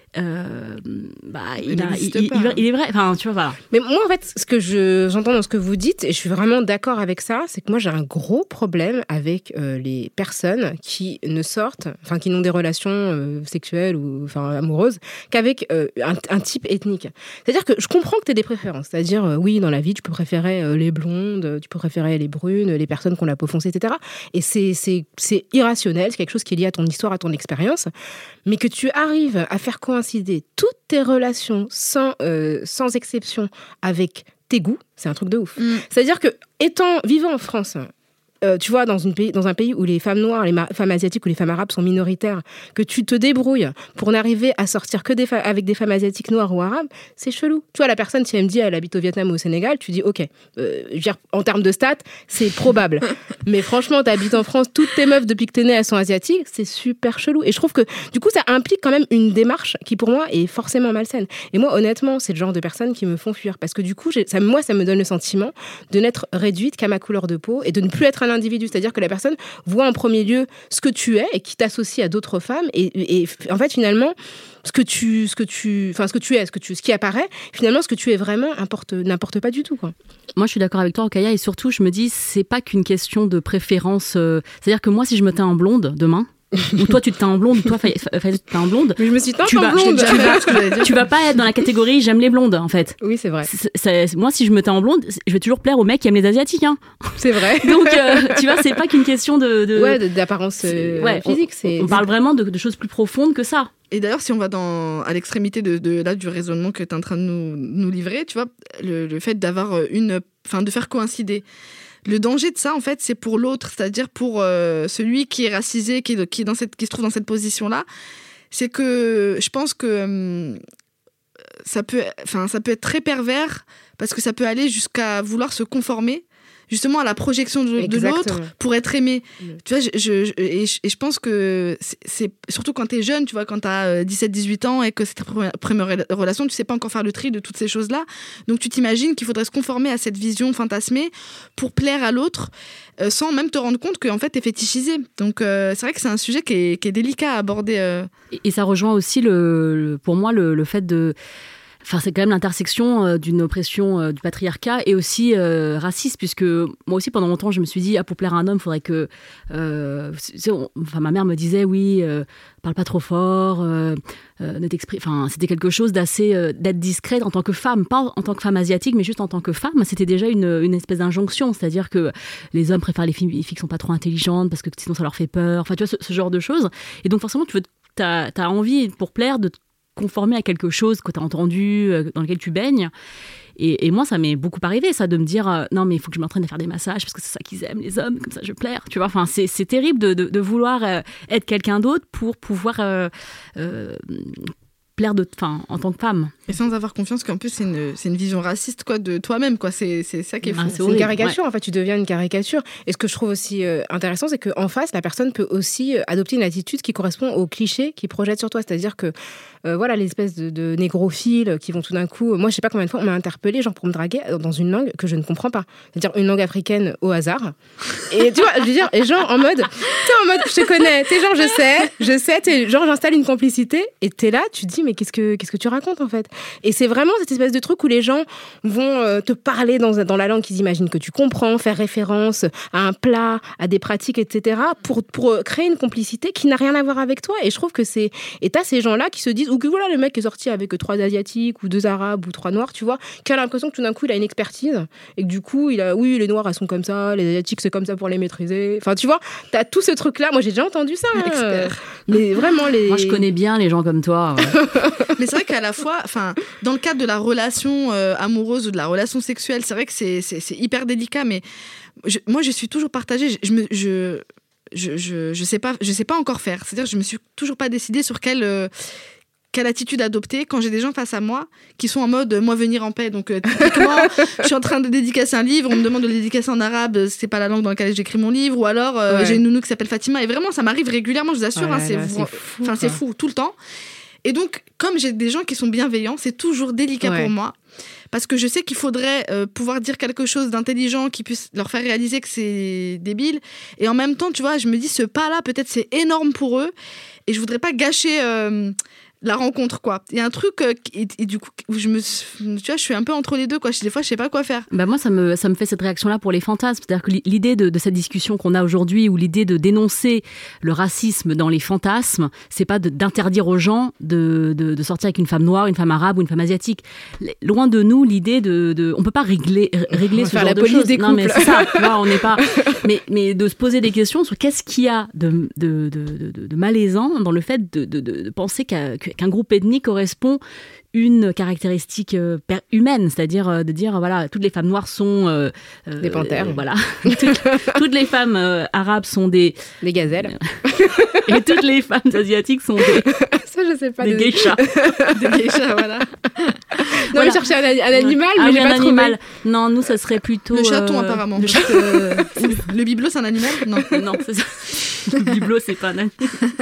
Euh, bah, il, il, a, il, il, il, il est vrai. Enfin, tu vois, voilà. Mais moi, en fait, ce que je, j'entends dans ce que vous dites, et je suis vraiment d'accord avec ça, c'est que moi, j'ai un gros problème avec euh, les personnes qui ne sortent, enfin, qui n'ont des relations euh, sexuelles ou enfin, amoureuses qu'avec euh, un, un type ethnique. C'est-à-dire que je comprends que tu aies des préférences. C'est-à-dire, euh, oui, dans la vie, tu peux préférer euh, les blondes, tu peux préférer les brunes, les personnes qui ont la peau foncée, et cetera. Et c'est, c'est, c'est irrationnel, c'est quelque chose qui est lié à ton histoire, à ton expérience. Mais que tu arrives à faire coïncider toutes tes relations sans, euh, sans exception avec tes goûts, c'est un truc de ouf. Mm. C'est-à-dire que, étant, vivant en France, euh, tu vois, dans, une pays, dans un pays où les femmes noires, les ma- femmes asiatiques ou les femmes arabes sont minoritaires, que tu te débrouilles pour n'arriver à sortir que des fa- avec des femmes asiatiques noires ou arabes, c'est chelou. Tu vois, la personne, si elle me dit elle habite au Vietnam ou au Sénégal, tu dis ok, euh, je veux dire, en termes de stats, c'est probable. Mais franchement, t'habites en France, toutes tes meufs depuis que t'es née, elles sont asiatiques, c'est super chelou. Et je trouve que du coup, ça implique quand même une démarche qui pour moi est forcément malsaine. Et moi, honnêtement, c'est le genre de personnes qui me font fuir. Parce que du coup, j'ai, ça, moi, ça me donne le sentiment de n'être réduite qu'à ma couleur de peau et de ne plus être un individu. C'est-à-dire que la personne voit en premier lieu ce que tu es et qui t'associe à d'autres femmes. Et, et en fait, finalement, ce que tu, ce que tu, enfin, ce que tu es, ce que tu, ce qui apparaît, finalement, ce que tu es vraiment importe, n'importe pas du tout, quoi. Moi, je suis d'accord avec toi, Rokhaya, et surtout, je me dis, c'est pas qu'une question de préférence. Euh, c'est-à-dire que moi, si je me teins en blonde demain, ou toi tu te teins en blonde, ou toi Fayez tu te teins en blonde. Mais je me suis teint en blonde. Tu vas, tu vas pas être dans la catégorie j'aime les blondes en fait. Oui, c'est vrai. C'est, c'est, moi, si je me teins en blonde, je vais toujours plaire aux mecs qui aiment les asiatiques. Hein. C'est vrai. Donc euh, tu vois, c'est pas qu'une question de, de... ouais, de, d'apparence euh, ouais, physique. On, c'est... on parle vraiment de, de choses plus profondes que ça. Et d'ailleurs, si on va dans, à l'extrémité de, de, là, du raisonnement que tu es en train de nous, nous livrer, tu vois, le, le fait d'avoir une, enfin, de faire coïncider. Le danger de ça, en fait, c'est pour l'autre, c'est-à-dire pour euh, celui qui est racisé, qui, est, qui, est dans cette, qui se trouve dans cette position-là. C'est que je pense que euh, ça, peut, enfin, ça peut être très pervers parce que ça peut aller jusqu'à vouloir se conformer justement à la projection de, de l'autre pour être aimé. Mmh. Tu vois, je, je, et, je, et je pense que c'est, c'est surtout quand t'es jeune, tu vois, quand t'as dix-sept dix-huit ans et que c'est ta première, première relation, tu sais pas encore faire le tri de toutes ces choses-là. Donc tu t'imagines qu'il faudrait se conformer à cette vision fantasmée pour plaire à l'autre euh, sans même te rendre compte qu'en fait t'es fétichisé. Donc euh, c'est vrai que c'est un sujet qui est, qui est délicat à aborder. Euh. Et, et ça rejoint aussi, le, le, pour moi, le, le fait de... Enfin, c'est quand même l'intersection euh, d'une oppression euh, du patriarcat et aussi euh, raciste, puisque moi aussi, pendant longtemps, je me suis dit, ah, pour plaire à un homme, il faudrait que... Euh, on, enfin, ma mère me disait, oui, euh, parle pas trop fort, euh, euh, ne t'exprime... Enfin, c'était quelque chose d'assez... Euh, d'être discrète en tant que femme, pas en tant que femme asiatique, mais juste en tant que femme. C'était déjà une, une espèce d'injonction, c'est-à-dire que les hommes préfèrent les filles, les filles qui sont pas trop intelligentes, parce que sinon ça leur fait peur. Enfin, tu vois, ce, ce genre de choses. Et donc, forcément, tu veux, t'as, t'as envie, pour plaire, de conformer à quelque chose que tu as entendu, dans lequel tu baignes. Et, et moi, ça m'est beaucoup arrivé, ça, de me dire euh, non, mais il faut que je m'entraîne à faire des massages parce que c'est ça qu'ils aiment, les hommes, comme ça je plaire. Tu vois, enfin, c'est, c'est terrible de, de, de vouloir euh, être quelqu'un d'autre pour pouvoir euh, euh, plaire de, enfin, en tant que femme. Et sans avoir confiance qu'en plus, c'est une, c'est une vision raciste quoi, de toi-même. Quoi. C'est, c'est ça qui est fou. Ah, c'est, c'est une caricature, ouais. En fait, tu deviens une caricature. Et ce que je trouve aussi euh, intéressant, c'est qu'en face, la personne peut aussi euh, adopter une attitude qui correspond aux clichés qu'il projette sur toi. C'est-à-dire que Euh, voilà, les espèces de, de négrophiles qui vont tout d'un coup... Moi, je sais pas combien de fois on m'a interpellée, genre pour me draguer dans une langue que je ne comprends pas. C'est-à-dire une langue africaine au hasard. Et tu vois, je veux dire, et genre en mode... Tu sais, en mode, je te connais, t'es genre, je sais, je sais, t'es genre, j'installe une complicité, et t'es là, tu te dis, mais qu'est-ce que, qu'est-ce que tu racontes, en fait? Et c'est vraiment cette espèce de truc où les gens vont euh, te parler dans, dans la langue qu'ils imaginent que tu comprends, faire référence à un plat, à des pratiques, et cetera, pour, pour créer une complicité qui n'a rien à voir avec toi. Et je trouve que c'est... Et t'as ces gens-là qui se disent... Ou que voilà, le mec est sorti avec trois Asiatiques ou deux Arabes ou trois Noirs, tu vois, qui a l'impression que tout d'un coup, il a une expertise et que du coup, il a, oui, les Noirs, elles sont comme ça, les Asiatiques, c'est comme ça pour les maîtriser. Enfin, tu vois, t'as tout ce truc-là. Moi, j'ai déjà entendu ça. Hein, euh, mais vraiment, les... Moi, je connais bien les gens comme toi. Ouais. Mais c'est vrai qu'à la fois, enfin, dans le cadre de la relation euh, amoureuse ou de la relation sexuelle, c'est vrai que c'est, c'est, c'est hyper délicat, mais je, moi, je suis toujours partagée. Je, je me... Je... Je, je, je sais pas, je sais pas encore faire. C'est-à-dire que je me suis toujours pas décidée sur quelle... Euh, quelle attitude adopter quand j'ai des gens face à moi qui sont en mode euh, moi venir en paix. Donc euh, typiquement, je suis en train de dédicacer un livre, on me demande de le dédicacer en arabe, c'est pas la langue dans laquelle j'écris mon livre, ou alors euh, ouais. j'ai une nounou qui s'appelle Fatima, et vraiment ça m'arrive régulièrement, je vous assure, oh là hein, c'est, là, c'est, fou, enfin, c'est fou tout le temps. Et donc comme j'ai des gens qui sont bienveillants, c'est toujours délicat ouais. pour moi. Parce que je sais qu'il faudrait euh, pouvoir dire quelque chose d'intelligent qui puisse leur faire réaliser que c'est débile. Et en même temps, tu vois, je me dis, ce pas-là, peut-être c'est énorme pour eux. Et je voudrais pas gâcher euh, la rencontre, quoi. Il y a un truc euh, et, et du coup où je me tu vois je suis un peu entre les deux, quoi. Des fois je sais pas quoi faire. Bah moi ça me ça me fait cette réaction là pour les fantasmes, c'est-à-dire que l'idée de, de cette discussion qu'on a aujourd'hui, ou l'idée de dénoncer le racisme dans les fantasmes, c'est pas de, d'interdire aux gens de, de de sortir avec une femme noire, une femme arabe ou une femme asiatique. Loin de nous l'idée de, de on peut pas régler régler ce genre de choses. Des non mais c'est ça, là, on n'est pas mais mais de se poser des questions sur qu'est-ce qu'il y a de de de, de, de malaisant dans le fait de de, de penser qu'à qu'un groupe ethnique correspond une caractéristique euh, humaine, c'est-à-dire euh, de dire voilà, toutes les femmes noires sont euh, des panthères, euh, voilà, toutes, toutes les femmes euh, arabes sont des des gazelles et toutes les femmes asiatiques sont des ça je sais pas des de... geishas, des geishas, voilà. Non, voilà. Je cherchais un, un animal, ah, mais oui, j'ai un pas animal. trouvé. Non, nous ça serait plutôt le chaton euh... apparemment. Le, parce que, le bibelot c'est un animal? Non, non, c'est ça. Le bibelot c'est pas un animal.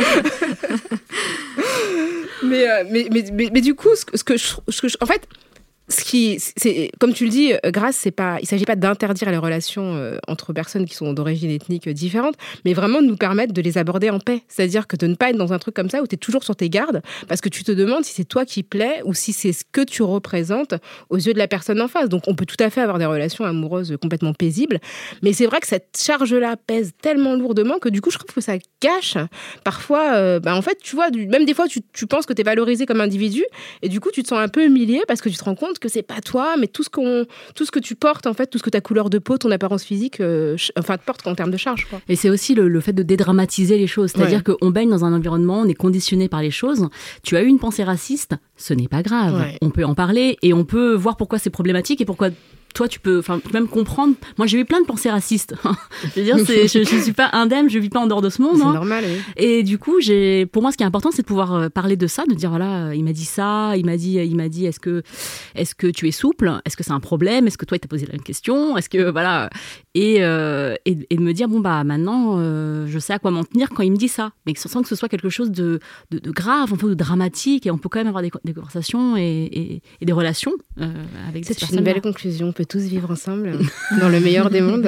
Mais, euh, mais, mais, mais, mais du coup, ce que, ce que, je, ce que je, en fait, ce qui, c'est, comme tu le dis, Grâce, c'est pas, il ne s'agit pas d'interdire les relations euh, entre personnes qui sont d'origine ethnique différente, mais vraiment de nous permettre de les aborder en paix. C'est-à-dire que de ne pas être dans un truc comme ça où tu es toujours sur tes gardes, parce que tu te demandes si c'est toi qui plais ou si c'est ce que tu représentes aux yeux de la personne en face. Donc on peut tout à fait avoir des relations amoureuses complètement paisibles, mais c'est vrai que cette charge-là pèse tellement lourdement que du coup, je trouve que ça gâche parfois... Euh, bah, en fait, tu vois, du, même des fois, tu, tu penses que tu es valorisé comme individu, et du coup, tu te sens un peu humilié parce que tu te rends compte que c'est pas toi, mais tout ce qu'on, tout ce que tu portes, en fait, tout ce que ta couleur de peau, ton apparence physique, euh, ch- enfin, te porte en termes de charge, quoi. Et c'est aussi le, le fait de dédramatiser les choses, c'est-à-dire ouais. qu'on baigne dans un environnement, on est conditionné par les choses. Tu as eu une pensée raciste, ce n'est pas grave. Ouais. On peut en parler et on peut voir pourquoi c'est problématique et pourquoi. Toi, tu peux, enfin, même comprendre. Moi, j'ai eu plein de pensées racistes. Je veux dire, c'est, je, je suis pas indemne, je vis pas en dehors de ce monde. C'est hein. normal, oui. Et du coup, j'ai, pour moi, ce qui est important, c'est de pouvoir parler de ça, de dire voilà, il m'a dit ça, il m'a dit, il m'a dit, est-ce que, est-ce que tu es souple, est-ce que c'est un problème, est-ce que toi, il t'a posé la même question, est-ce que voilà, et euh, et, et de me dire bon bah maintenant, euh, je sais à quoi m'en tenir quand il me dit ça, mais sans que ce soit quelque chose de de, de grave, un peu de dramatique, et on peut quand même avoir des, des conversations et, et, et des relations euh, avec ces C'est personnes. une belle conclusion. On peut tous vivre ensemble dans le meilleur des mondes.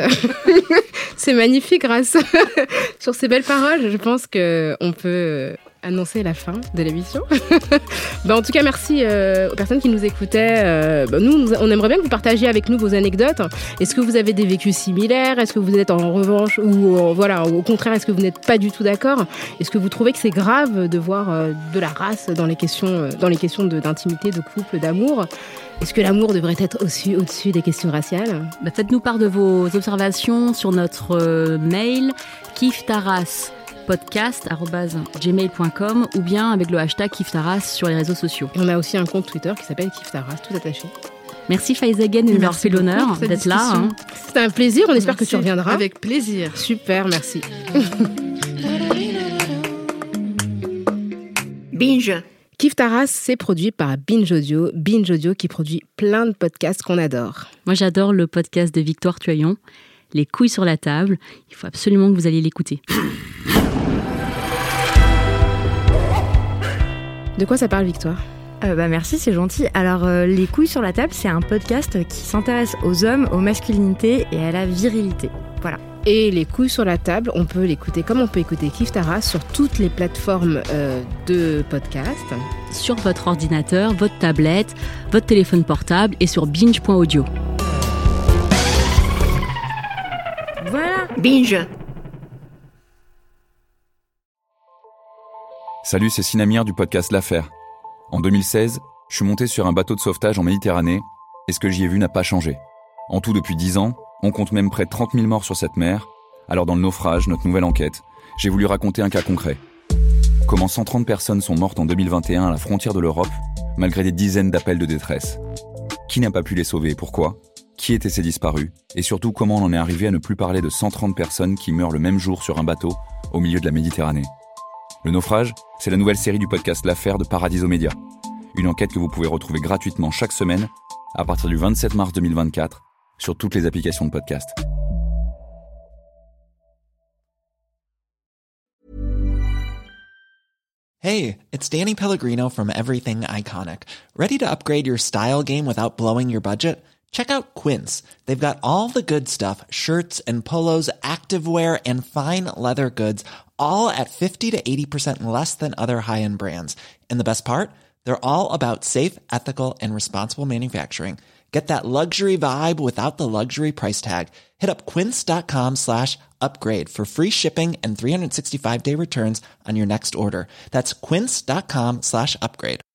C'est magnifique, Grâce. Sur ces belles paroles, je pense qu'on peut annoncer la fin de l'émission. bah, en tout cas, merci euh, aux personnes qui nous écoutaient. Euh, bah, nous, on aimerait bien que vous partagiez avec nous vos anecdotes. Est-ce que vous avez des vécus similaires? Est-ce que vous êtes en revanche ou euh, voilà, au contraire, est-ce que vous n'êtes pas du tout d'accord? Est-ce que vous trouvez que c'est grave de voir euh, de la race dans les questions, euh, dans les questions de, d'intimité, de couple, d'amour? Est-ce que l'amour devrait être au-dessus, au-dessus des questions raciales? Bah, faites-nous part de vos observations sur notre euh, mail kiftaras podcast arobase gmail point com ou bien avec le hashtag Kiftaras sur les réseaux sociaux. Et on a aussi un compte Twitter qui s'appelle Kiftaras, tout attaché. Merci Faizagen de nous avoir fait l'honneur d'être là. Hein. C'était un plaisir, on espère merci. Que tu reviendras. Avec plaisir. Super, merci. Binge. Kiftaras, c'est produit par Binge Audio. Binge Audio qui produit plein de podcasts qu'on adore. Moi, j'adore le podcast de Victoire Tuaillon, Les couilles sur la table. Il faut absolument que vous alliez l'écouter. De quoi ça parle, Victoire ? Euh, bah merci, c'est gentil. Alors, euh, Les couilles sur la table, c'est un podcast qui s'intéresse aux hommes, aux masculinités et à la virilité. Voilà. Et Les couilles sur la table, on peut l'écouter comme on peut écouter Kiftaras sur toutes les plateformes euh, de podcast. Sur votre ordinateur, votre tablette, votre téléphone portable et sur binge point audio. Voilà. Binge. Salut, c'est Sinamir du podcast L'Affaire. En deux mille seize, je suis monté sur un bateau de sauvetage en Méditerranée et ce que j'y ai vu n'a pas changé. En tout, depuis dix ans, on compte même près de trente mille morts sur cette mer. Alors dans le naufrage, notre nouvelle enquête, j'ai voulu raconter un cas concret. Comment cent trente personnes sont mortes en deux mille vingt et un à la frontière de l'Europe, malgré des dizaines d'appels de détresse. Qui n'a pas pu les sauver et pourquoi ? Qui étaient ces disparus ? Et surtout, comment on en est arrivé à ne plus parler de cent trente personnes qui meurent le même jour sur un bateau au milieu de la Méditerranée ? Le naufrage, c'est la nouvelle série du podcast L'Affaire de Paradiso Média. Une enquête que vous pouvez retrouver gratuitement chaque semaine à partir du vingt-sept mars deux mille vingt-quatre sur toutes les applications de podcast. Hey, it's Danny Pellegrino from Everything Iconic. Ready to upgrade your style game without blowing your budget? Check out Quince. They've got all the good stuff, shirts and polos, activewear and fine leather goods, all at fifty to eighty percent less than other high-end brands. And the best part? They're all about safe, ethical, and responsible manufacturing. Get that luxury vibe without the luxury price tag. Hit up quince.com slash upgrade for free shipping and three sixty-five day returns on your next order. That's quince.com slash upgrade.